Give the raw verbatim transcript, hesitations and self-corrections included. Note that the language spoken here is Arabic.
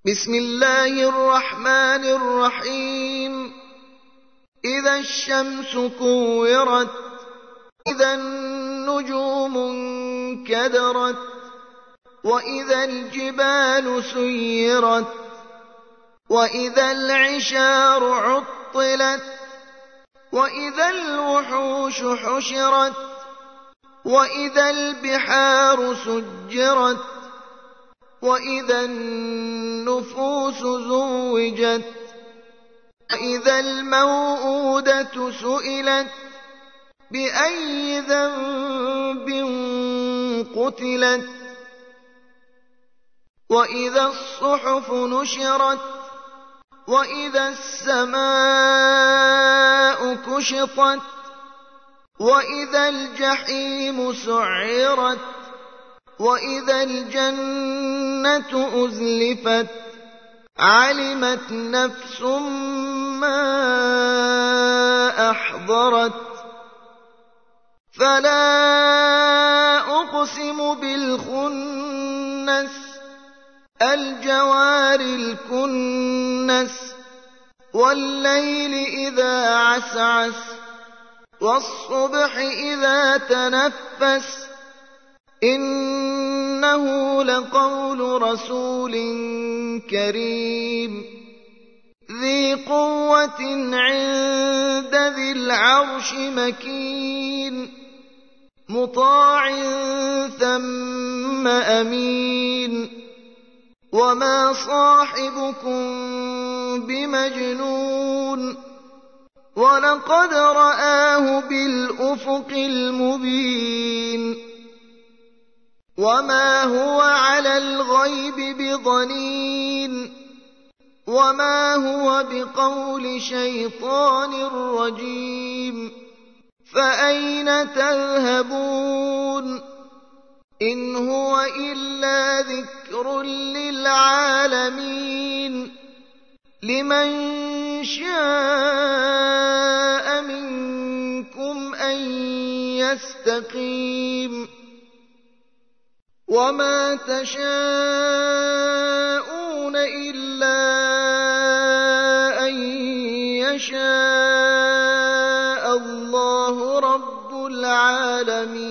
بسم الله الرحمن الرحيم إذا الشمس كورت إذا النجوم انكدرت وإذا الجبال سيرت وإذا العشار عطلت وإذا الوحوش حشرت وإذا البحار سجرت وإذا النفوس زوجت وإذا الموءودة سئلت بأي ذنب قتلت وإذا الصحف نشرت وإذا السماء كشطت وإذا الجحيم سعرت وإذا الجنة أزلفت علمت نفس ما أحضرت فلا أقسم بالخنس الجوار الكنس والليل إذا عسعس والصبح إذا تنفس إنه لقول رسول كريم ذي قوة عند ذي العرش مكين مطاع ثم أمين وما صاحبكم بمجنون ولقد رآه بالأفق المبين وما هو على الغيب بضنين وما هو بقول شيطان رجيم فأين تذهبون إن هو إلا ذكر للعالمين لمن شاء منكم أن يستقيم وما تشاءون إلا أن يشاء الله رب العالمين.